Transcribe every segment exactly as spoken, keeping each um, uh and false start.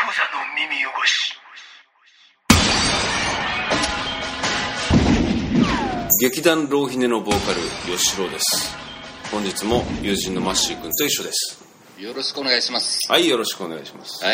の耳汚し。 劇団浪ひねのボーカル吉郎です。本日も友人のマッシー君と一緒です。 よろしくお願いします。 はい、よろしくお願いします。 はい。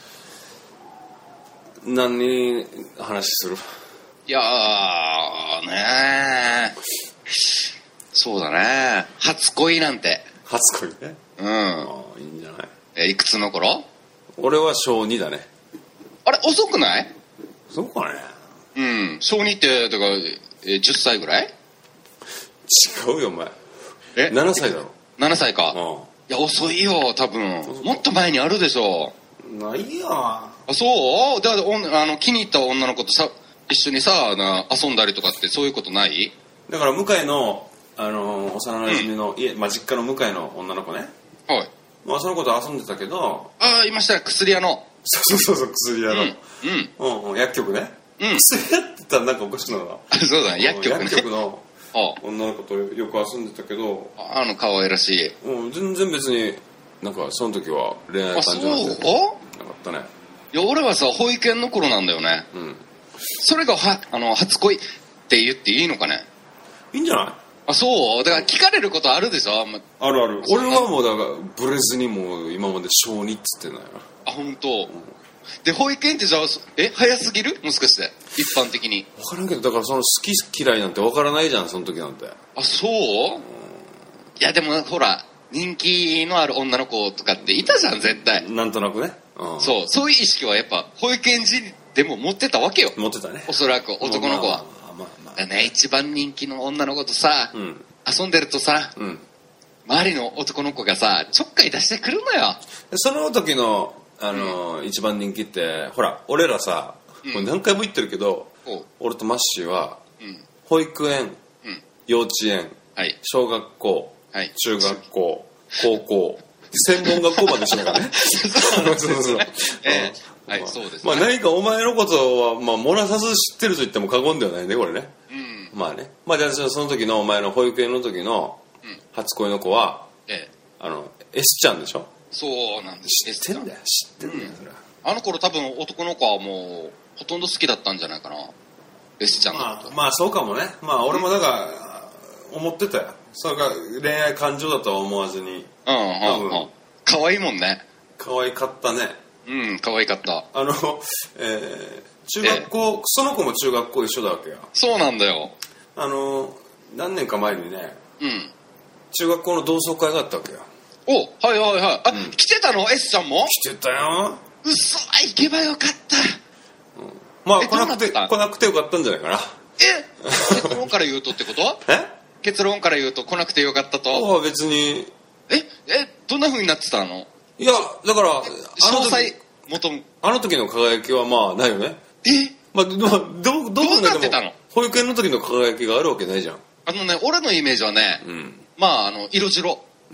何話する？ いやーねーそうだね、初恋なんて。 初恋ね。 うん。 ああ、いいんじゃない。 え、いくつの頃？ 俺は小にだね。 あれ、遅くない？ そうかね。 うん、小にってだからえじゅっさいぐらい？ 違うよお前。 え、 ななさいだろ。 ななさいか。 うん。 いや遅いよ多分。もっと前にあるでしょ。 ないよ。 あ、そうだからおんあの気に入った女の子とさ一緒にさな遊んだりとかってそういうことない？ だから向井のあのー、幼馴染の家、まあ、実家の向井の女の子ね。 はい。 まあその子と遊んでたけど。 ああ、いましたね、薬屋の。 そうそうそう、薬屋の。 うん。 うん。うんうん、薬局ね。 うん。 薬屋って言ったらなんかおかしいな。 そうだね、薬局ね。 薬局の女の子とよく遊んでたけど。 あの可愛らしい。 うん、全然別になんかその時は恋愛感情なんてなかったね。 いや俺はさ保育園の頃なんだよね。 うん。 それがはあの初恋って言っていいのかね。 いいんじゃない？ あ、そうだから聞かれることあるでしょ。 あるある。俺はもうだからブレずにもう今まで小にっつってんだよ。 あ、本当。うん、で保育園ってじゃあえ早すぎる？もしかして一般的に。 分からんけどだからその好き嫌いなんて分からないじゃんその時なんて。 あ、そう？うん、いやでもほら人気のある女の子とかっていたじゃん絶対。 なんとなくね。 うん、そうそういう意識はやっぱ保育園児でも持ってたわけよ。 持ってたね。 おそらく男の子は。 まあまあだね、一番人気の女の子とさ、うん、遊んでるとさ、うん、周りの男の子がさちょっかい出してくるのよ。 その時の、あのーうん、一番人気ってほら俺らさ、うん、もう何回も言ってるけど、うん、俺とマッシーは、うん、保育園、うん、幼稚園、はい、小学校、はい、中学校、高校専門学校までしながらねそうそうそう、えー、はい、そうです、ね、まあ何かお前のことは、まあ、漏らさず知ってると言っても過言ではないねこれね、うん、まあね、まあじゃあその時のお前の保育園の時の初恋の子は、うん、ええ、あの S ちゃんでしょ。 そうなんです。 知ってんだよ、知ってんだよ、 うん、それはあの頃多分男の子はもうほとんど好きだったんじゃないかな S ちゃんのこと。 まあ、まあそうかもね。まあ俺もだから思ってたよ。それが恋愛感情だとは思わずに。 うんうんうん。可愛いもんね。 可愛かったね。 うん、可愛かった。 あの、えー、中学校、えー、その子も中学校一緒だわけよ。 そうなんだよ。 あの何年か前にね、 うん、 中学校の同窓会があったわけよ。 お、はいはいはい。あ、うん、来てたの S ちゃんも？ 来てたよ。 うそ、行けばよかった。 うん、まあ来なくて来なくてよかったんじゃないかな。 え、結論から言うとってこと？ え？ 結論から言うと来なくてよかったと。 ああ別に。 ええどんな風になってたの？ いやだから詳細求む。 あの時の輝きはまあないよね。 え？ まあどどどどうなってたの？ 保育園の時の輝きがあるわけないじゃん。 あのね俺のイメージはね、うん、まああの色白、うん、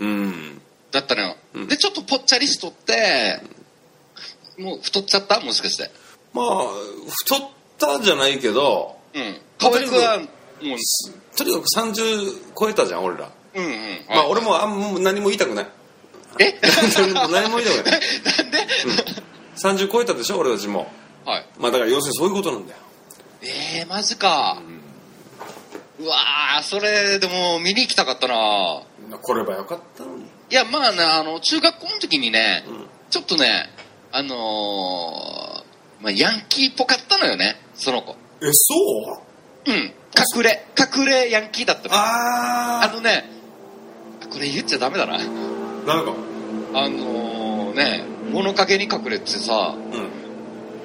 だったのよ、うん、でちょっとぽっちゃりしとって、うん、もう太っちゃったもしかして。 まあ太ったじゃないけど、 うん、可愛くはもうとにかくさんじゅう超えたじゃん俺ら。 うんうん、 まあ俺もあんも何も言いたくない。 え何も言いたくないなんで、 うん、さんじゅう超えたでしょ俺たちも。はい。まあだから要するにそういうことなんだよ。 えー、マジか、うん、うわーそれでも見に行きたかったな。 来ればよかったのに。 いやまあねあの中学校の時にね、うん、ちょっとねあのー、まあ、ヤンキーっぽかったのよねその子。 えそう？ うん、隠れ隠れヤンキーだったの。 ああのねこれ言っちゃダメだな。 なんかあのー、ね物陰に隠れてさ、うん、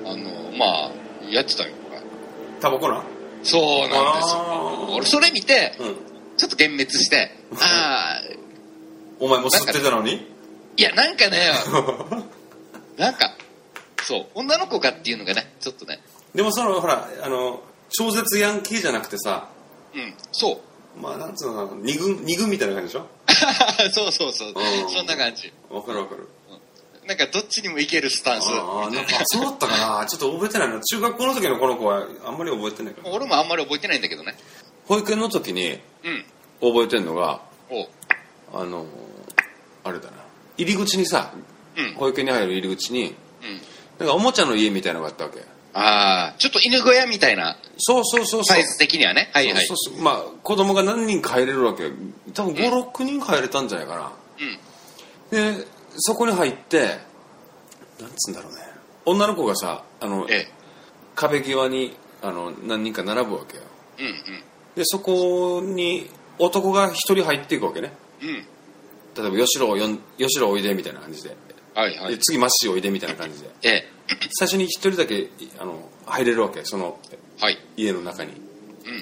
あのー、まあやってたよこれ。 タバコな。 そうなんですよ。俺それ見て、うん、ちょっと幻滅してああお前も吸ってたのに。 いやなんかねなんかそう女の子がっていうのがねちょっとね。 でもそのほらあの超絶ヤンキーじゃなくてさ、 うんそうまあなんつうの二軍二軍みたいな感じでしょそうそうそう、うん、そんな感じ。 わかるわかる、 うん、なんかどっちにもいけるスタンス。 ああなんかそうだったかなちょっと覚えてないな。中学校の時のこの子はあんまり覚えてないから。 俺もあんまり覚えてないんだけどね。 保育園の時に覚えてんのが、うん、あのあれだな入り口にさ、うん、保育園に入る入り口に、うん、 なんかおもちゃの家みたいなのがあったわけ。 ああ、ちょっと犬小屋みたいな。 そうそうそうそう。 サイズ的にはね。はいはい。 そうそうそう。まあ子供が何人か入れるわけ。多分ご、ろくにん入れたんじゃないかな。うん。で、そこに入って、なんつうんだろうね。女の子がさ、あの、ええ、壁際にあの何人か並ぶわけよ。うんうん。で、そこに男が一人入っていくわけね。うん。例えば吉郎よん吉郎おいでみたいな感じで。はいはい。で次マッシーおいでみたいな感じで。ええ。最初に一人だけあの入れるわけ、その、はい、家の中に。うん。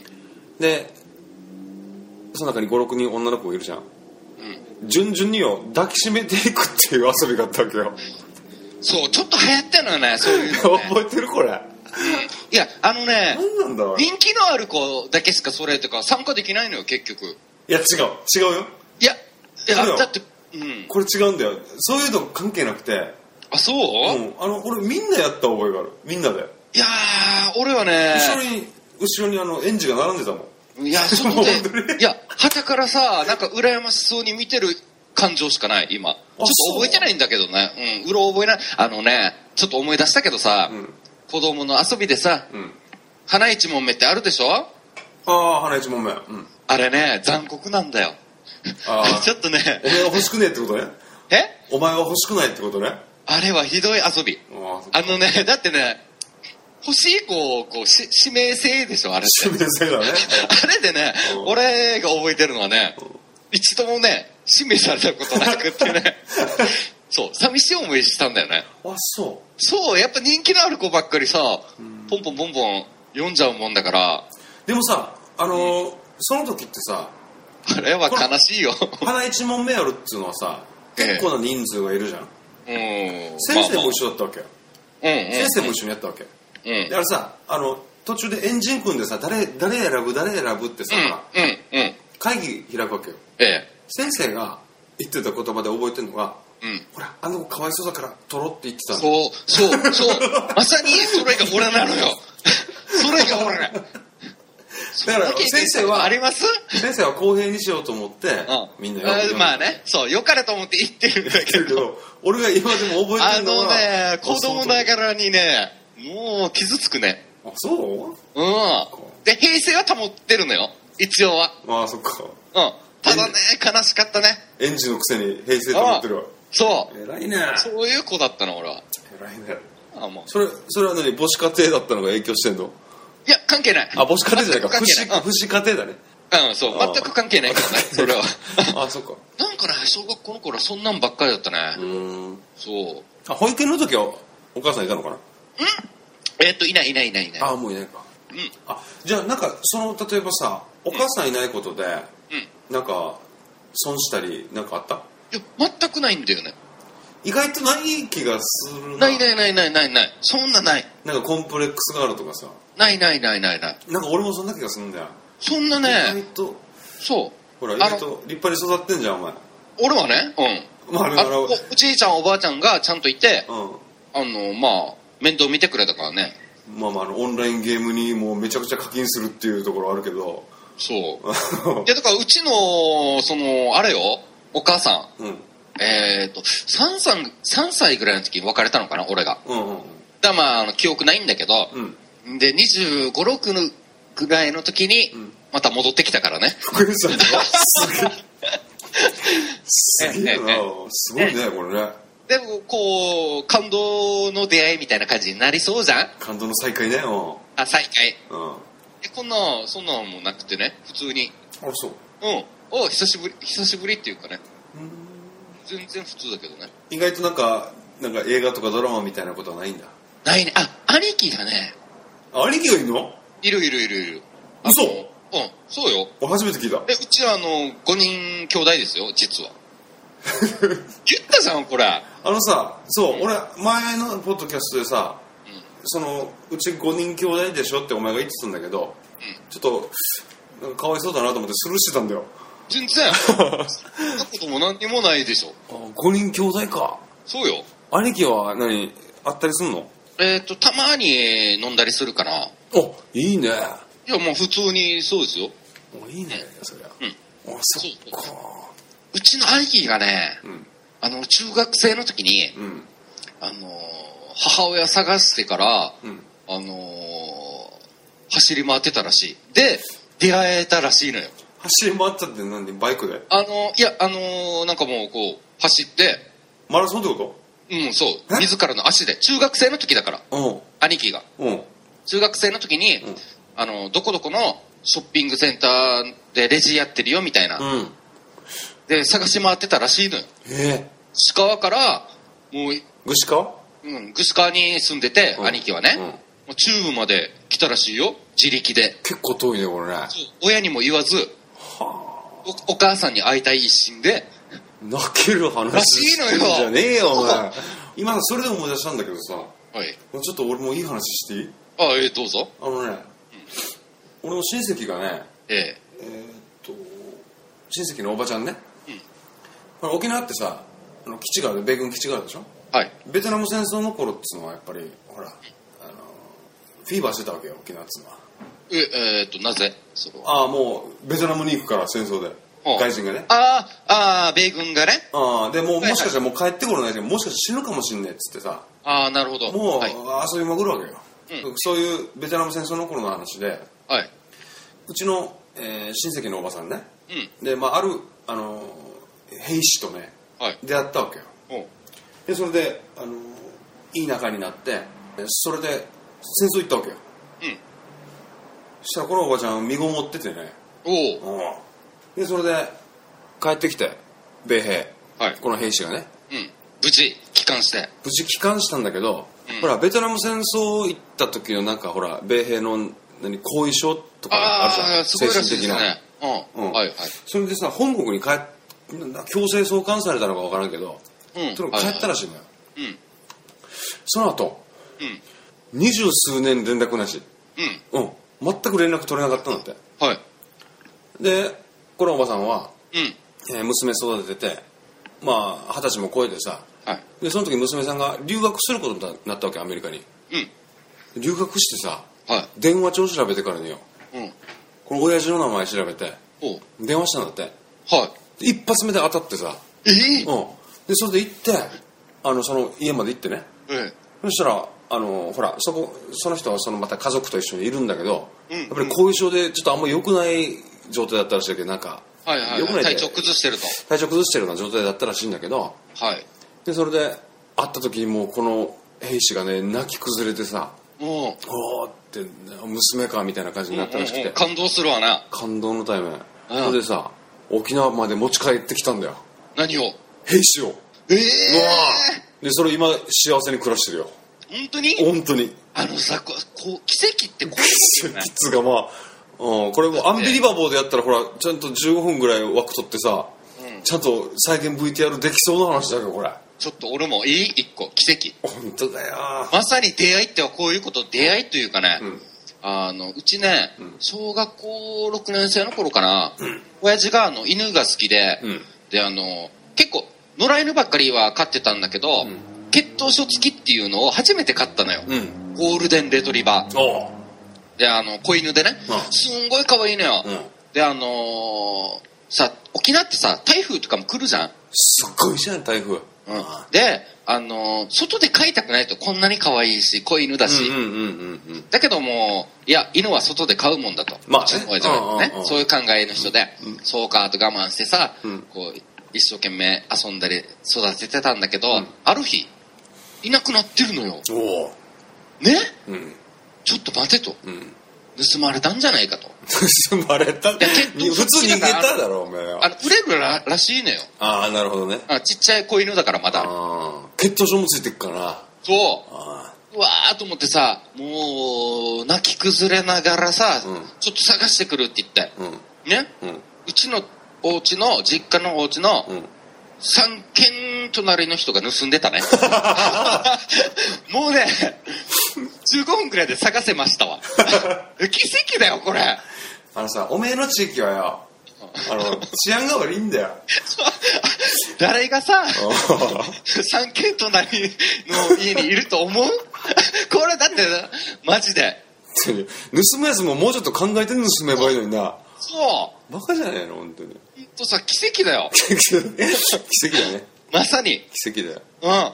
で、その中にご、ろくにん女の子がいるじゃん。うん。順々にを抱きしめていくっていう遊びがあったわけよ。 そう、ちょっと流行ってるのよね、そういうの、ね。 覚えてるこれ。 いや、あのね、 なんなんだ人気のある子だけしかそれとか参加できないのよ、結局。 いや、違う、違うよ。 いや、いやだって、 うん、これ違うんだよ。そういうの関係なくて。 あ、そう？ うん、あの、俺みんなやった覚えがある。みんなで。 いやー、俺はね、 後ろに、後ろにあの、園児が並んでたもん。 いや、外で、いや、旗からさ、なんか羨ましそうに見てる感情しかない、今。ちょっと覚えてないんだけどね。うん、うろ覚えない。あのね、ちょっと思い出したけどさ、うん、子供の遊びでさ、うん、花一問目ってあるでしょ？ああ、花一問目。うん。 あれね、残酷なんだよ。あちょっとね。 お前は欲しくねえってことね。 え？ お前は欲しくないってことね。 あれはひどい遊び。あ, あのね、だってね、欲しい子をこうし指名制でしょ、あれって。 指名制だね。 あれでね、俺が覚えてるのはね、一度もね、指名されたことなくってね、そう、寂しい思いしたんだよね。 あ、そう。 そう、やっぱ人気のある子ばっかりさ、ポンポンポンポン読んじゃうもんだから。 でもさ、あのーうん、その時ってさ、 あれは悲しいよ。 花一問目やるっていうのはさ、結構な人数がいるじゃん。ええ、うん、先生も一緒だったわけよ。まあまあ、先生も一緒にやったわけ。うん、だからさ、あの途中でエンジン組んでさ、誰誰選ぶ誰選ぶってさ、うんうん、会議開くわけよ。ええ、先生が言ってた言葉で覚えてるのが、うん、ほらあの子かわいそうだから取ろうって言ってたの。 そうそうそう、まさにそれが俺なのよ。それが俺。 だから先生はあります？ 先生は公平にしようと思って、うん、みんなよまあね、そう良かれと思って言ってるんだけど、 俺が今でも覚えてるのはあのね、子供ながらにね、もう傷つくね。 あ、そう？ うん。で平静は保ってるのよ、一応は。 ああ、そっか。うん。 ただね、悲しかったね。 園児のくせに平静保ってるわ。 そう。 偉いね。 そういう子だったの俺は。 偉いね。あ、もう。それそれは何、母子家庭だったのが影響してんの？ いや、関係ない。 あ、母子家庭じゃないか。不子、不子家庭だね。 うん、そう。全く関係ないけどね、それは。 あ、そっか。 なんかね、小学校の頃はそんなんばっかりだったね。うん。そう。 あ、保育園の時はお母さんいたのかな？ん？ えーっと、いないいないいないいない。 あ、もういないか。うん。あ、じゃあなんか、その、例えばさ、お母さんいないことで、うん。なんか、損したり、なんかあった？ いや、全くないんだよね。 意外とない気がするな。 ないないないないないない。そんなない。 なんかコンプレックスがあるとかさ。 ないないないないない。 なんか俺もそんな気がするんだよ。 そんなね。 意外と。 そう。 ほら、意外と立派に育ってんじゃん、お前。 俺はね、うん。まあ、あれあおじいちゃんおばあちゃんがちゃんといて、うん。あの、まあ、面倒見てくれたからね。 まあまあ、あの、オンラインゲームにもうめちゃくちゃ課金するっていうところあるけど。 そう。いや、だからうちの、その、あれよ、お母さん。うん。えっとさんさい、さんさいぐらいの時に別れたのかな、俺が。うんうん、だまああの記憶ないんだけど、うん、でにじゅうご、ろくのぐらいの時にまた戻ってきたからね。 福井さんすげえな、すごいねこれね。 でもこう感動の出会いみたいな感じになりそうじゃん。 感動の再会ね。うん、 あ、再会。うん。え、こんなそんなのもなくてね、普通に。 あ、そう。 うん。お、久しぶり久しぶりっていうかね。うん。全然普通だけどね。 意外となんかなんか映画とかドラマみたいなことはないんだ。 ないね。あ、兄貴がね。 兄貴がいるの？ いるいるいるいる。 嘘？ うん、そうよ。 俺初めて聞いた。 え、うちはあのごにん兄弟ですよ、実は。言ったじゃんこれ。あのさ、そう、うん、俺前のポッドキャストでさ、うん、そのうちごにん兄弟でしょってお前が言ってたんだけど、うん、ちょっとなんかかわいそうだなと思ってスルーしてたんだよ。 全然そんなことも何にもないでしょ。 あ、ごにん兄弟か。 そうよ。 兄貴は何あったりすんの？ えっとたまに飲んだりするかな。 お、いいね。 いやもう普通にそうですよ。 お、いいねそりゃ。うん。あ、そっか。 うちの兄貴がね、うん、あの中学生の時に、うん、 あのー、母親探してから、うん、あのー、走り回ってたらしい。で出会えたらしいのよ。 走り回ったって何でバイクで？ あのー、いやあのー、なんかもうこう走ってマラソンってこと？ うんそう自らの足で中学生の時だから、うん、兄貴が、うん、中学生の時に、うん、あのどこどこのショッピングセンターでレジやってるよみたいな、うん、で探し回ってたらしいのよ。 へ串川からもう串川？ うん串川に住んでて、うん、兄貴はね、うん、もう中部まで来たらしいよ自力で。 結構遠いねこれね。 親にも言わず、はあ、お, お母さんに会いたい一心で泣ける話らしいのよ。 じゃねえよお前。今それで思い出したんだけどさ、はい、ちょっと俺もいい話していい？ あえー、どうぞ。 あのね、うん、俺の親戚がねえー、えー、っと親戚のおばちゃんね、うん、沖縄ってさあの基地がある米軍基地があるでしょ、はい、ベトナム戦争の頃っていうのはやっぱりほらあのフィーバーしてたわけよ沖縄っていうのは。 ええー、っとなぜそれは？ああもうベトナムに行くから戦争で外人がね。 あああ米軍がね。 ああでもうもしかしたらもう帰ってこないけどもしかしたら死ぬかもしんねえっつってさ。 ああなるほど。 もう、はい、遊びまくるわけよ、うん、そういうベトナム戦争の頃の話で、はい、うちの、えー、親戚のおばさんね、うん、で、まあ、ある、あのー、兵士とね、はい、出会ったわけよ。でそれで、あのー、いい仲になってそれで戦争行ったわけよ、うん、そしたらこのおばちゃん身ごもっててねおおでそれで帰ってきて米兵、はい、この兵士がね、 うん、無事帰還して無事帰還したんだけど、うん、ほらベトナム戦争行った時のなんかほら米兵の何後遺症とかあるじゃん。 すごいらしいですね。 うんうんはいはい、それでさ本国に帰っ強制送還されたのか分からんけど、うん、それ帰ったらしいのよ、はいはい、その後二十、うん、数年連絡なし、うんうん、全く連絡取れなかったんだって、はい、でこのおばさんは、うんえー、娘育ててまあ二十歳も超えてさ、はい、でその時娘さんが留学することになったわけアメリカに、うん、留学してさ、はい、電話帳調べてからによ、うん、この親父の名前調べて電話したんだって、はい、一発目で当たってさ、えーうん、でそれで行ってあのその家まで行ってね、えー、そしたらあのほらそこその人はそのまた家族と一緒にいるんだけど、うん、やっぱり後遺症でちょっとあんま良くない状態だったらしいけどなんか、はいはいはい、良くない体調崩してると体調崩してるような状態だったらしいんだけど、はい、でそれで会った時にもうこの兵士がね泣き崩れてさおおって娘かみたいな感じになったらしくて、うんうんうん、 感動するわな感動のタイム、それでさ沖縄まで持ち帰ってきたんだよ。 何を？ 兵士を。ええー、でそれ今幸せに暮らしてるよ。 本当に？ 本当に。 あのさこう奇跡ってこういうことね。奇跡っつうかまあ、うん、これもアンビリバボーでやったらほらちゃんとじゅうごふんぐらい枠取ってさ、うん、ちゃんと再現 ブイティーアール できそうな話だけどこれ。 ちょっと俺もいい一個奇跡。 本当だよ。 まさに出会いってはこういうこと。出会いというかね、うん、あのうちね、うん、小学校ろくねん生の頃かな、うん、親父があの犬が好きで、うん、であの結構野良犬ばっかりは飼ってたんだけど、うん、血統書付きっていうのを初めて飼ったのよ、うん、ゴールデンレトリバーであの子犬でね、うん、すんごい可愛いのよ、うん、であのー、さ沖縄ってさ台風とかも来るじゃん。 すっごいじゃん台風、うん、 で、あのー、外で飼いたくないとこんなに可愛いし子犬だし、うんうんうんうん、だけどもいや犬は外で飼うもんだと、まあねねね、そういう考えの人で、うん、そうかと我慢してさ、うん、こう一生懸命遊んだり育ててたんだけど、うん、ある日いなくなってるのよ。おね、うん、ちょっと待てと、うん、盗まれたんじゃないかと。 盗まれた？普通逃げただろお前は。 あの売れる ら, らしいのよ。 ああなるほどね。 あちっちゃい子犬だからまだ。 あ血統書もついてるかな。 そうあうわーと思ってさもう泣き崩れながらさ、うん、ちょっと探してくるって言って、うん、ね、うん、うちのお家の実家のお家の、うん、さんけん隣の人が盗んでたね。もうねじゅうごふんくらいで探せましたわ。奇跡だよこれ。 あのさおめえの地域はよあの治安が悪いんだよ。 誰がささんけん隣の家にいると思う？これだってマジで盗むやつももうちょっと考えて盗めばいいのにな。 そうバカじゃないの本当に。 ほんとさ奇跡だよ。 奇跡だね。 まさに奇跡だよ。 うん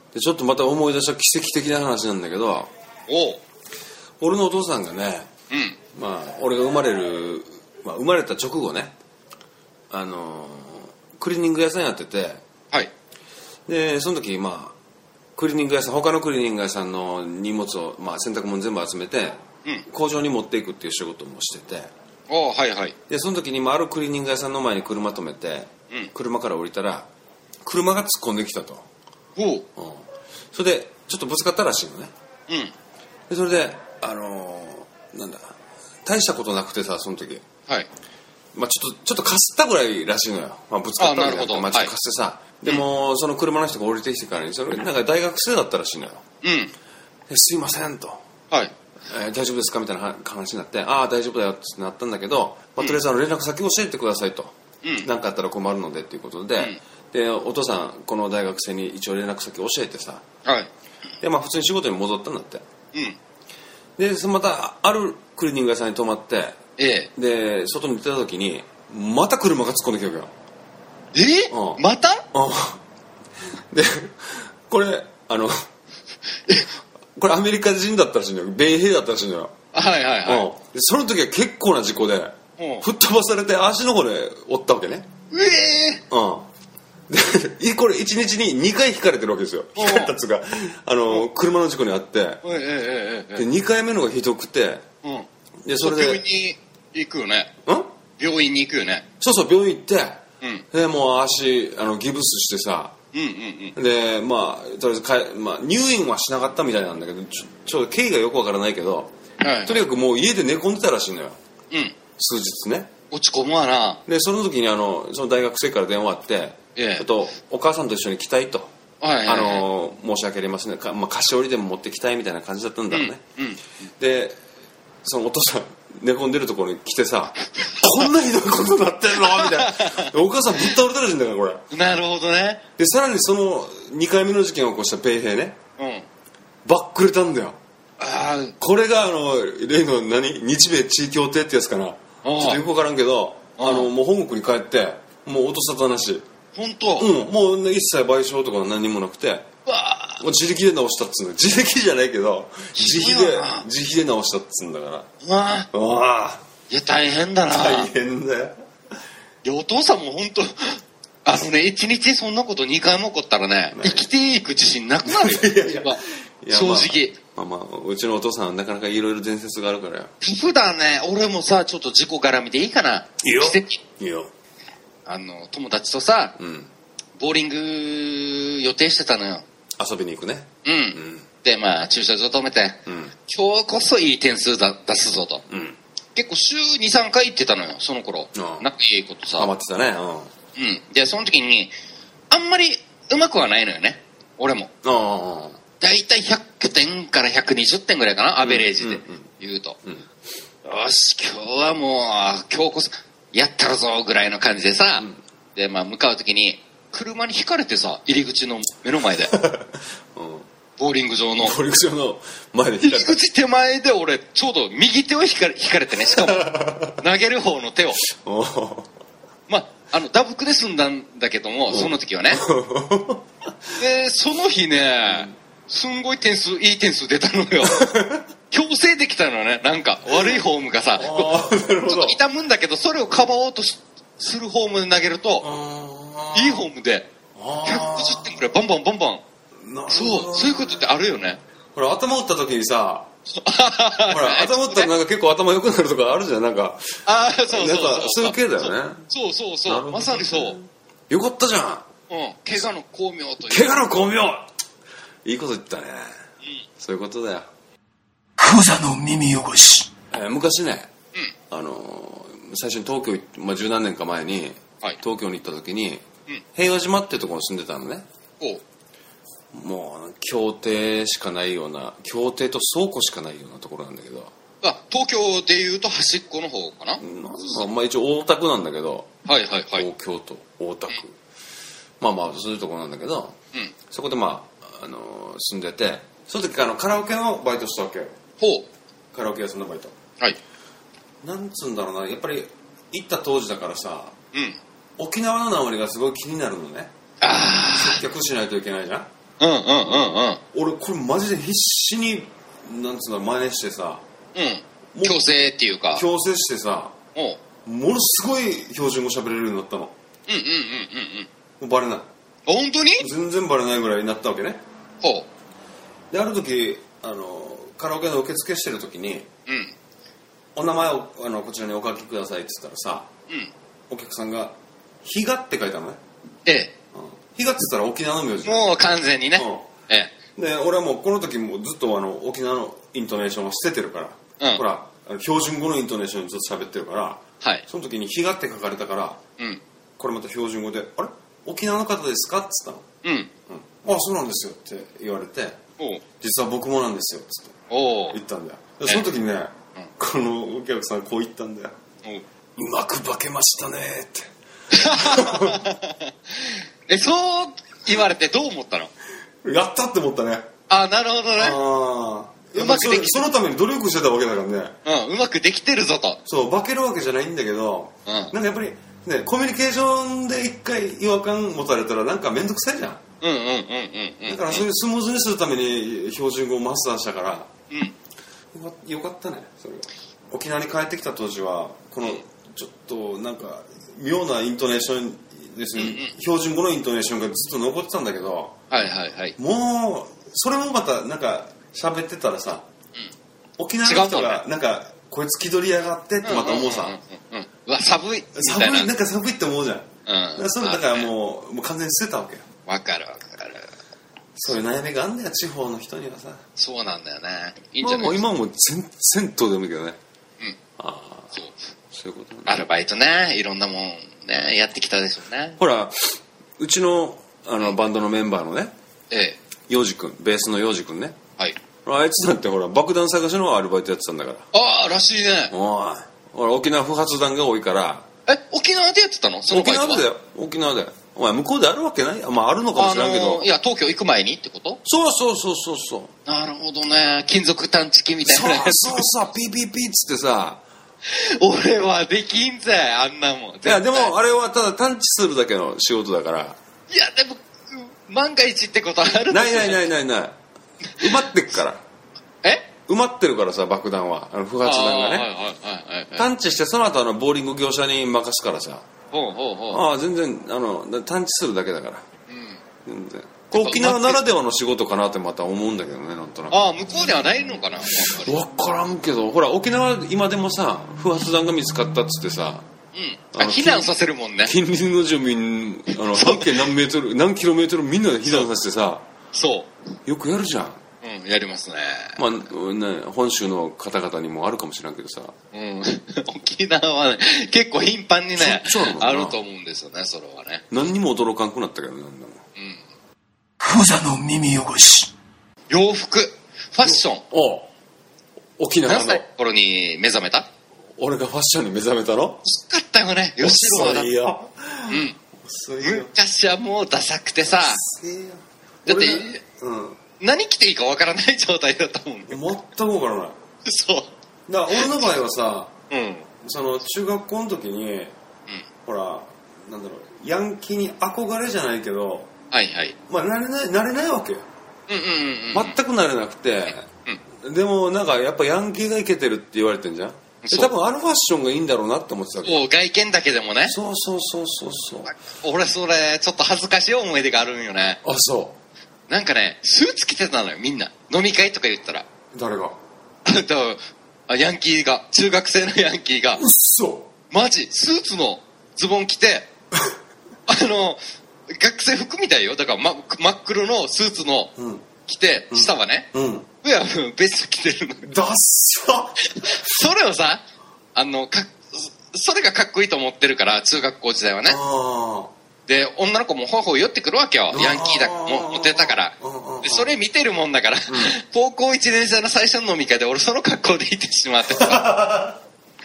でちょっとまた思い出した奇跡的な話なんだけど、お俺のお父さんがね、うん、まあ俺が生まれる、まあ、生まれた直後ね、あのー、クリーニング屋さんやってて、はい、でその時まあクリーニング屋さん他のクリーニング屋さんの荷物を、まあ、洗濯物全部集めて、うん、工場に持っていくっていう仕事もしてて、 おはいはい、 でその時に、まあ、あるクリーニング屋さんの前に車止めて、うん、車から降りたら車が突っ込んできたと。おう、うん、それでちょっとぶつかったらしいのね、うん、でそれであのー、なんだ大したことなくてさその時、はい、まあ、ちょっとちょっとかすったぐらいらしいのよ、まあ、ぶつかったわけじゃなくて、まあ、ちょっとかすってさ、はい、でも、うん、その車の人が降りてきてからにそれなんか大学生だったらしいのよ、うん、ですいませんと、はい、えー、大丈夫ですかみたいな話になって、ああ大丈夫だよってなったんだけど、まあ、とりあえずあの連絡先教えてくださいと、何、うん、かあったら困るのでっていうことで、うん、でお父さんこの大学生に一応連絡先教えてさ、はい、でまあ普通に仕事に戻ったんだって、うん、でそのまたあるクリーニング屋さんに泊まって、ええ、で外に出た時にまた車が突っ込んできたわけよ。 え、うん、また、うん、 でこれあのこれアメリカ人だったらしいんだよ、米兵だったらしいんだよ、はいはいはい、うん、でその時は結構な事故で、うん、吹っ飛ばされて足の方で折ったわけね。ええー、うんでこれいちにちににかい引かれてるわけですよ。引かれたつがあの車の事故にあって、でにかいめのがひどくて、 でそれで病院に行くよね。ん病院に行くよね。 そうそう病院行って、うん、でもう足あのギブスしてさ、うんうんうん、でまあとりあえずか、まあ、入院はしなかったみたいなんだけどちょちょっと経緯がよくわからないけど、はいはい、とにかくもう家で寝込んでたらしいのよ、うん、数日ね。 落ち込むわな。 でその時にあのその大学生から電話あって、ええ、ちょっとお母さんと一緒に来たいと、はいはいはい、あの申し訳ありませんね、か、まあ、菓子折りでも持ってきたいみたいな感じだったんだろうね、うんうん、でそのお父さん寝込んでるところに来てさこんなひどいことになってんのみたいなお母さんぶっ倒れたらしいんだからこれ。 なるほどね。 でさらにそのにかいめの事件を起こした米兵ね、うん、バックれたんだよ。あこれがあの例の何日米地位協定ってやつかな、ちょっとよく分からんけど、あのもう本国に帰ってもう音沙汰なし。 本当？ うん、もう一切賠償とか何もなくて、わもう自力で直したっつうの。自力じゃないけど自費で自費で直したっつうんだから。わあ、 わあ、いや大変だな。 大変だよ。 でお父さんも本当あのね一日そんなことにかいも起こったらね生きていく自信なくなるよ。いやいや正直。 まあまあ、うちのお父さんはなかなかいろいろ伝説があるからよ。 普段ね、俺もさ、ちょっと事故絡みでいいかな。 いいよ。 奇跡。 いいよ。 あの、友達とさ、うん、ボーリング予定してたのよ。 遊びに行くね。 うん。うん、で、まあ、駐車場止めて、うん、今日こそいい点数だ出すぞと。うん、結構週に、さんかい行ってたのよ、その頃。うん、仲いいことさ。 余ってたね。うん。 うん。で、その時に、あんまりうまくはないのよね。俺も。ああ。だいたいひゃくてんからひゃくにじゅってんぐらいかな、アベレージで言うと、うんうんうん、よし今日はもう今日こそやったるぞぐらいの感じでさ、うん、でまあ向かう時に車にひかれてさ入り口の目の前で、うん、ボーリング場のボーリング場の前で入り口手前で俺ちょうど右手をひかれ、ひかれてね、しかも投げる方の手をまああの打撲で済んだんだけどもその時はねでその日ね、うんすんごい点数いい点数出たのよ強制できたのね。なんか悪いフォームがさちょっと痛むんだけどそれをかばおうとするフォームで投げるといいフォームでひゃくごじゅってんぐらいバンバンバンバン。そうそういうことってあるよね。 ほら頭打った時にさほら頭打ったらなんか結構頭良くなるとかあるじゃん。なんかあそうそうそうそうそういう系だよね。 そうそうそう、ね、まさにそうよかったじゃん。 うん怪我の巧妙という怪我の巧妙いいこと言ったね、うん、そういうことだよ。 クザの耳汚し、 えー、昔ね、うん、あのー、最初に東京、まあ、十何年か前に、はい、東京に行った時に、うん、平和島っていうところに住んでたのね。おもう協定しかないような協定と倉庫しかないようなところなんだけど、 あ東京でいうと端っこの方かな。 まあ、まあ一応大田区なんだけど、 はいはいはい、 東京都大田区、うん、まあまあそういうところなんだけど、うん、そこでまああの住んでて、その時あのカラオケのバイトしたわけよ。ほう。カラオケ屋さんのバイト。はい。なんつうんだろうな、やっぱり行った当時だからさ、うん、沖縄の名残がすごい気になるのね。ああ。接客しないといけないじゃん。 うんうんうんうん。 俺これマジで必死になんつうの真似してさ、 うん、強制っていうか強制してさ、ものすごい標準語喋れるようになったの。 うんうんうんうんうん。 もうバレない。 本当に？ 全然バレないぐらいになったわけね。 ほうである時あのカラオケの受付してる時に、うん、お名前をあのこちらにお書きくださいって言ったらさ、うん、お客さんが「比嘉」って書いたのね。 ええ、 うん、比嘉って言ったら沖縄の名字。 もう完全にね、うん、ええ、で俺はもうこの時もずっとあの沖縄のイントネーションを捨ててるから、うん、ほら標準語のイントネーションにずっと喋ってるから、はい、その時に「比嘉」って書かれたから、うん、これまた標準語で「あれ沖縄の方ですか?」っつったの。うん、うん、あ、そうなんですよって言われて、実は僕もなんですよっつって言ったんだよ。でその時にね、うん、このお客さんこう言ったんだよ。うまく化けましたねってえ、そう言われてどう思ったの？ やったって思ったね。 あ、なるほどね。 あうまくできそのために努力してたわけだからね。 うん、うまくできてるぞと。 そう、化けるわけじゃないんだけど、うん、なんかやっぱりね、コミュニケーションで一回違和感持たれたらなんか面倒くさいじゃん。うんうんうんうんうん。だからそういうスムーズにするために標準語をマスターしたから、うん、よかよかったねそれは。沖縄に帰ってきた当時はこのちょっとなんか妙なイントネーションですね、うんうん、標準語のイントネーションがずっと残ってたんだけど、はいはいはい、もうそれもまたなんか喋ってたらさ、うん、沖縄の人がなんかこいつ気取りやがってってまた思うさ、 うわ寒いみたいな、 寒い、なんか寒いって思うじゃん、うん、それだからもう、もう完全に捨てたわけよ。 わかるわかる。 そういう悩みがあんだよ地方の人にはさ。 そうなんだよね。いいんじゃない？ まあ、今もう銭湯でもいいけどね。うん。ああ、 そうそういうことね。アルバイトね、いろんなもんねやってきたでしょうね。 ほらうちのあのバンドのメンバーのね、ええ、洋二君、ベースの洋二君ね。はい。あいつなんてほら爆弾探しのアルバイトやってたんだから。 ああ、らしいね。 おい、ほら沖縄不発弾が多いから。 え、沖縄でやってたの？そのバイトは？沖縄だよ、沖縄で。お前向こうであるわけない？まああるのかもしれんけど、あのー、 いや東京行く前にってこと？ そうそうそうそうそう。 なるほどね。金属探知機みたいなやつ。 そうそうそう、ピーピーピーっつってさ。 俺はできんぜあんなもん。いやでもあれはただ探知するだけの仕事だから。いやでも万が一ってことあるんですよ。ないないないないない。埋まってっから。え？埋まってるからさ爆弾は、あの不発弾がね。はいはいはいはい、探知してその後あのボーリング業者に任すからさ。ほうほうほう。ああ全然あの探知するだけだから。うん。全然。沖縄ならではの仕事かなってまた思うんだけどね、なんとなく。 ああ向こうではないのかな。 分からんけどほら沖縄今でもさ不発弾が見つかったっつってさ。 うん。あ避難させるもんね。 近隣の住民あの半径何メートル何キロメートルみんなで避難させてさ。そう。よくやるじゃん。 うん、やりますね。 まあね、本州の方々にもあるかもしれんけどさ、 うん、沖縄はね結構頻繁にねあると思うんですよね。それはね何にも驚かんくなったけどね。なんだもん、うん、 クザの耳汚し洋服ファッション。お沖縄の何歳頃に目覚めた？ 俺がファッションに目覚めたの？ 遅かったよね。吉野だ。遅いよ、うん、遅いよ。昔はもうダサくてさ、だって、うん、何着ていいかわからない状態だったもんね。 全くわからない。そうだから俺の場合はさ、うん、その中学校の時に、うん、ほらなんだろうヤンキーに憧れじゃないけど、はいはい、まあなれないなれないわけよ。うんうんうんうん、全くなれなくて、うん、でもなんかやっぱヤンキーがイケてるって言われてんじゃん。多分あのファッションがいいんだろうなって思ってたけど。 外見だけでもね。 そうそうそうそうそう。 俺それちょっと恥ずかしい思い出があるんよね。 あ、そう。 なんかねスーツ着てたのよみんな。飲み会とか言ったら。 誰が？ あヤンキーが、中学生のヤンキーが。うっそ。マジスーツのズボン着てあの学生服みたいよ。だから、ま、真っ黒のスーツの着て、うん、下はね、うん、上はベスト着てるの。 ダッサ。 それをさあのかそれがかっこいいと思ってるから中学校時代はね。あで女の子もほほ寄ってくるわけよ。ヤンキーだもモテたからでそれ見てるもんだから、うん、高校いちねん生の最初の飲み会で俺その格好でいてしまってさ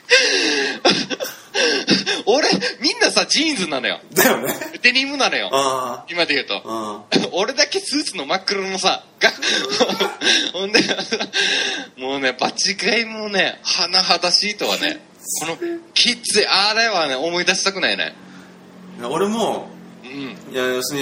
俺みんなさジーンズなのよ。 だよね。 デニムなのよ今で言うと。俺だけスーツの真っ黒のさがほんでもうね場違いもね甚だしいとはねこのきついあれはね思い出したくないね。 俺も、うん、いや要するに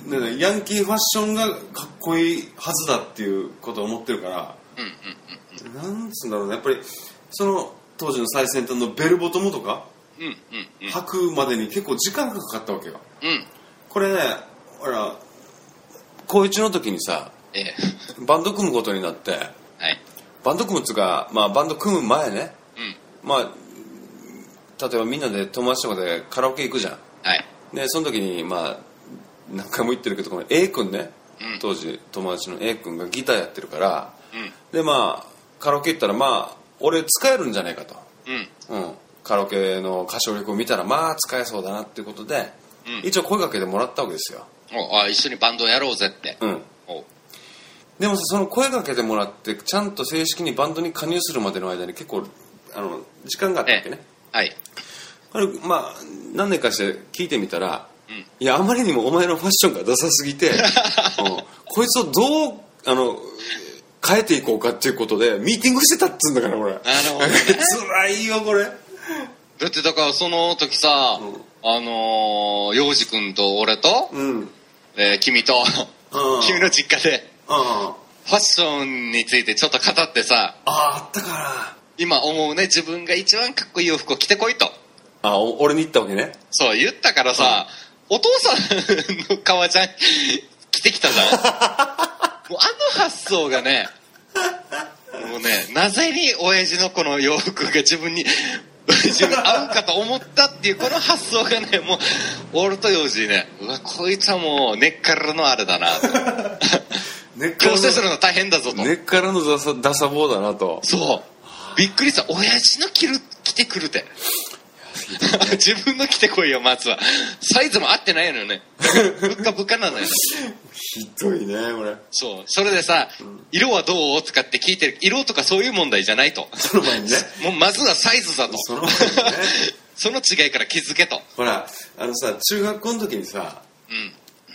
でね、ヤンキーファッションがかっこいいはずだっていうことを思ってるから、うんうんうんうん、なんつうんだろうね、やっぱりその当時の最先端のベルボトムとか、うんうんうん、履くまでに結構時間がかかったわけよ、うん、これね、ほら高いちの時にさ、ええ、バンド組むことになって、はい、バンド組むっつうか、まあ、バンド組む前ね、うん、まあ例えばみんなで友達とかでカラオケ行くじゃん、はい、でその時にまあ何回も言ってるけどこの A 君ね、うん、当時友達の A 君がギターやってるから、うん、でまあカラオケ行ったらまあ俺使えるんじゃないかと、うんうん、カラオケの歌唱力を見たらまあ使えそうだなっていうことで、うん、一応声かけてもらったわけですよ。 おあ一緒にバンドやろうぜって、うん、 おでもその声かけてもらってちゃんと正式にバンドに加入するまでの間に結構あの時間があったわけね、えはい、これまあ何年かして聞いてみたら、うん、いやあまりにもお前のファッションがダサすぎてこいつをどうあの変えていこうかっていうことでミーティングしてたっつうんだから俺。なるほどね辛いよこれ。 だってだからその時さ、うん、あの陽次君と俺と、うんえー、君と君の実家でファッションについてちょっと語ってさああったから今思うね自分が一番かっこいい洋服を着てこいとあ俺に言ったわけね。 そう言ったからさ、うん、お父さんの革ジャン着てきたじゃんもうあの発想がねもうねなぜに親父のこの洋服が自分に自分に合うかと思ったっていうこの発想がねもう俺と幼児ねうわこいつはもう根っからのあれだなと強制するの大変だぞと根っからのダサ、ダサ坊だなとそうびっくりした親父の着る着てくるって自分の着てこいよまずはサイズも合ってないのよねぶっかぶかなのよねひどいねこれそうそれでさ、うん、色はどうとかって聞いてる色とかそういう問題じゃないとその前にねもうまずはサイズだとその前にねその違いから気づけとほらあのさ中学校の時にさ、うん、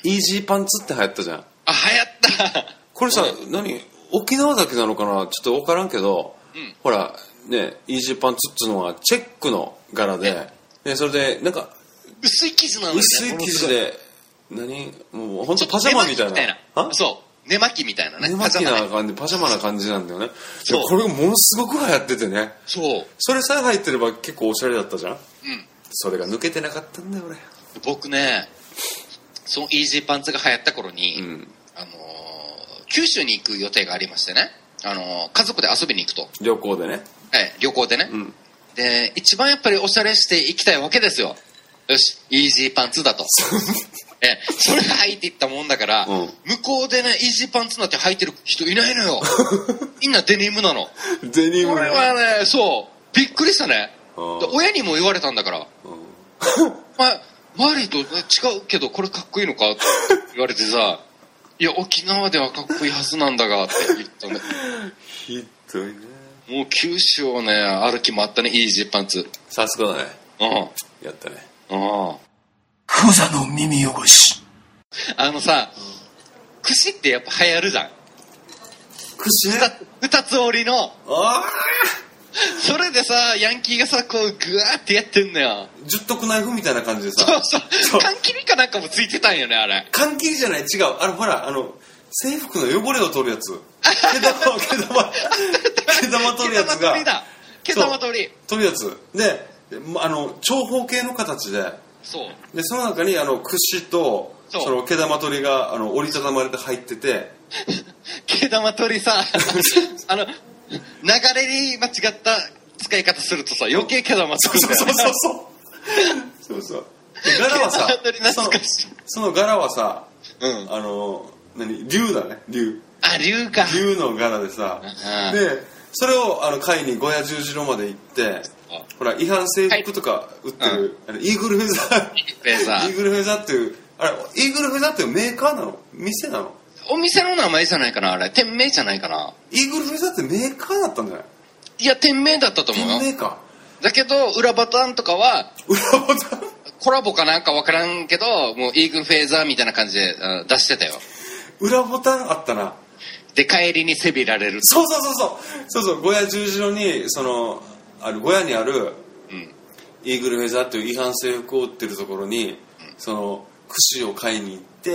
イージーパンツって流行ったじゃんあ流行ったこれさ何沖縄だけなのかなちょっと分からんけど、うん、ほらねイージーパンツっていうのはチェックの柄で、ね、それでなんか薄い生地なのよね薄い生地で何もう本当パジャマみたいな、みたいなそう寝巻きみたいなね寝巻きな感じパジャマな感じなんだよねそうこれがものすごく流行っててねそうそれさえ入ってれば結構おしゃれだったじゃん、うん、それが抜けてなかったんだよ俺僕ねそのイージーパンツが流行った頃に、うん、あのー、九州に行く予定がありましてねあのー、家族で遊びに行くと旅行でねはい旅行でね、うん、で一番やっぱりおしゃれしていきたいわけですよよしイージーパンツだとえそれが履いていったもんだから、うん、向こうでねイージーパンツなんて履いてる人いないのよみんなデニムなのデニムこれはねそうびっくりしたね親にも言われたんだからまあ周りと違うけどこれかっこいいのかって言われてさいや沖縄ではかっこいいはずなんだがって言ったねひどいねもう九州をね歩き回ったねイージーパンツさすがだねうんやったねうんクザの耳汚しあのさ、うん、串ってやっぱ流行るじゃん串二つ折りのあそれでさヤンキーがさこうグワーってやってんのよ十徳ナイフみたいな感じでさそうそう缶切りかなんかもついてたんよねあれ缶切りじゃない違うあのほらあの制服の汚れを取るやつ毛玉毛玉毛玉取るやつが毛玉取り取るやつであの長方形の形でそうでその中にあの串とその毛玉取りがあの折りたたまれて入ってて毛玉取りさあの流れに間違った使い方するとさ余計毛玉取るんだよねそうそうそうそうそう柄はさそのその柄はさ、うん、あの何竜だね竜あ竜か竜の柄でさでそれをあの買いに小屋十字路まで行ってほら違反制服とか売ってる、はいうん、あのイーグルフェザーイーグルフェザーっていうあれイーグルフェザーっていうメーカーなの店なのお店の名前じゃないかなあれ店名じゃないかなイーグルフェザーってメーカーだったんじゃないいや店名だったと思うよ店名かだけど裏ボタンとかは裏ボタンコラボかなんか分からんけどもうイーグルフェザーみたいな感じで出してたよ裏ボタンあったなで帰りに背びられるそうそうそうそうそうそう小屋十字路にそのある小屋にある、うん、イーグルフェザーっていう違反制服を売ってるところに、うん、その串を買いに行って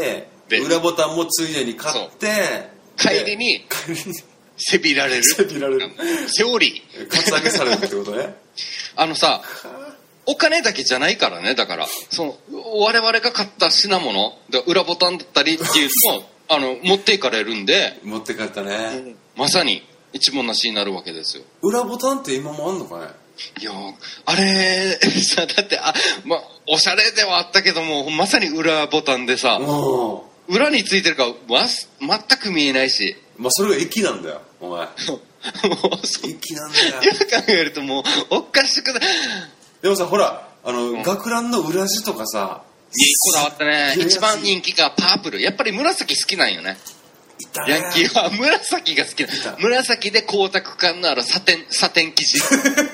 で裏ボタンもついでに買って帰りにせびられるせびられるセオリーカツアゲされるってことねあのさお金だけじゃないからねだからその我々が買った品物裏ボタンだったりっていうのもあの持っていかれるんで持って帰ったね、うん、 まさに一文なしになるわけですよ。 裏ボタンって今もあんのかね。 いやあれさだってあ、ま、おしゃれではあったけどもまさに裏ボタンでさ裏についてるかわ全く見えないしまあそれが駅なんだよお前駅なんだよ今考えるともうおかしくないでもさほらあの、うん、学ランの裏地とかさこだわったね一番人気がパープルやっぱり紫好きなんよねヤンキーは紫が好きな紫で光沢感のあるサテンサテン生地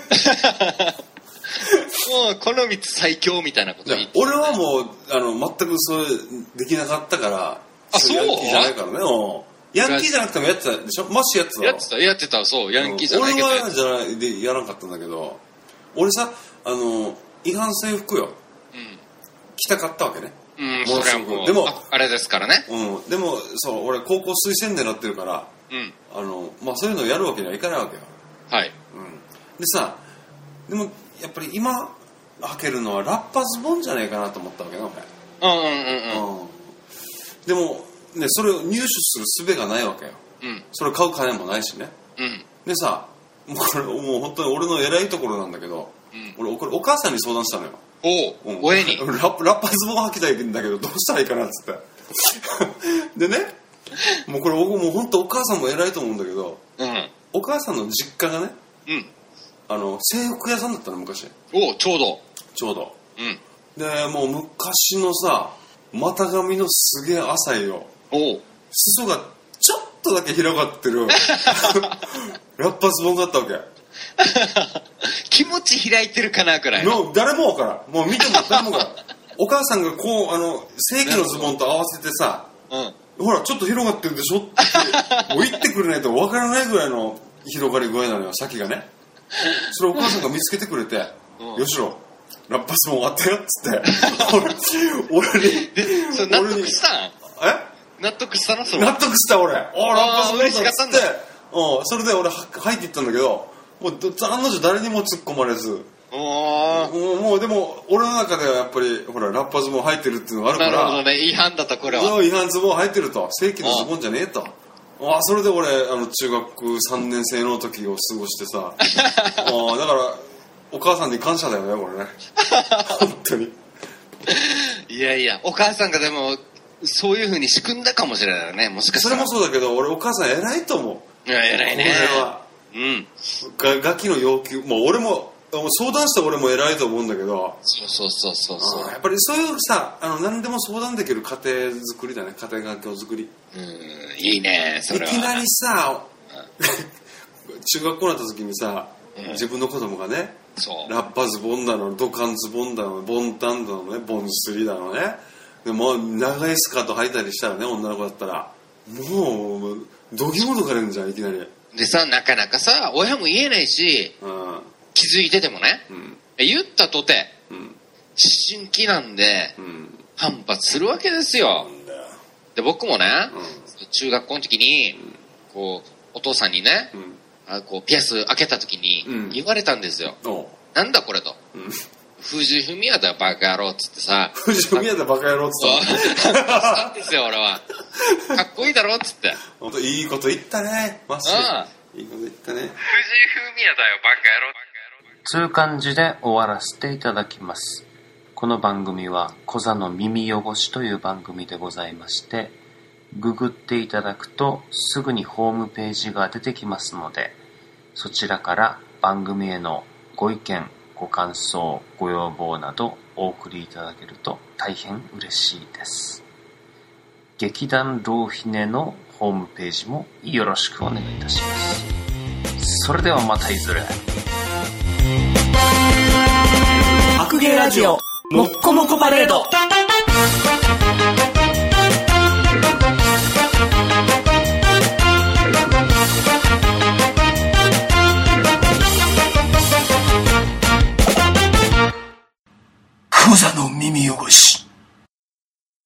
もうこのみっつ最強みたいなこと言って俺はもうあの全くそれできなかったからあそうヤンキーじゃないからねヤンキーじゃなくてもやってたでしょマッシュやってたやってたやってたそうヤンキーじゃないけど俺はじゃないでやらなかったんだけど俺さあの違反制服よ、うん、着たかったわけねうんそれはもうでも あ, あれですからねうんでもそう俺高校推薦でなってるから、うん、あのまあそういうのをやるわけにはいかないわけよはい、 うん、でさでもやっぱり今履けるのはラッパズボンじゃないかなと思ったわけな俺うんうんうんうん、うん、 でもねそれを入手する術がないわけよ、うん、それを買う金もないしね、うん、でさもうこれもう本当に俺の偉いところなんだけど、うん、俺これお母さんに相談したのよおう、うん、親にラッラッパズボン履きたいんだけどどうしたらいいかなっつってでねもうこれ僕もう本当お母さんも偉いと思うんだけど、うん、お母さんの実家がね、うん、あの制服屋さんだったの昔おうちょうどちょうど、うん、でもう昔のさ股上のすげえ浅いよおう裾がちょっとだけ広がってるラッパズボンがあったわけ気持ち開いてるかなくらいの誰もわからんもう見ても誰もわからんお母さんがこうあの正規のズボンと合わせてさ、うん、ほらちょっと広がってるでしょってもう言ってくれないとわからないぐらいの広がり具合なのよ先がねそれお母さんが見つけてくれて「うん、よしろラッパズボンあったよ」っつって俺にそれ納得したん？ え？ 納得したのそれ納得した俺あラッパズボンだっつってうん、それで俺入っていったんだけどもう案の定誰にも突っ込まれずおもうもうでも俺の中ではやっぱりほらラッパズボン入ってるっていうのがあるからなるほどね違反だとこれは違反ズボン入ってると正規のズボンじゃねえとあそれで俺あの中学さんねん生の時を過ごしてさあだからお母さんに感謝だよねこれね本当にいやいやお母さんがでもそういう風に仕組んだかもしれないねもしかしたらそれもそうだけど俺お母さん偉いと思ういや偉いねこれはうんがガキの要求もう俺も相談した俺も偉いと思うんだけどそうそうそうそうそうやっぱりそういうさあの何でも相談できる家庭作りだね家庭環境作りうんいいねそれはいきなりさ、うん、中学校になった時にさ、うん、自分の子供がねそうラッパズボンだのドカンズボンだのボンタンだのねボンスリーだのねでも長いスカート履いたりしたらね女の子だったらもうどぎも抜かれるんじゃんいきなりでさなかなかさ親も言えないし、うん、気づいててもね、うん、言ったとて、うん、思春期なんで、うん、反発するわけですよ、うん、で僕もね、うん、中学校の時に、うん、こうお父さんにね、うん、あこうピアス開けた時に言われたんですよ、うん、なんだこれと、うん藤井フミヤだよバカ野郎っつってさ藤井フミヤだバカ野郎っつってしたんですよ俺はかっこいいだろっつって本当いいこと言ったねマジいいこと言ったね藤井フミヤだよバカ野郎つう感じで終わらせていただきます。この番組はコザの耳汚しという番組でございましてググっていただくとすぐにホームページが出てきますのでそちらから番組へのご意見ご感想、ご要望などお送りいただけると大変嬉しいです。劇団ローヒネのホームページもよろしくお願いいたします。それではまたいずれ。 白芸ラジオもっこもこパレード。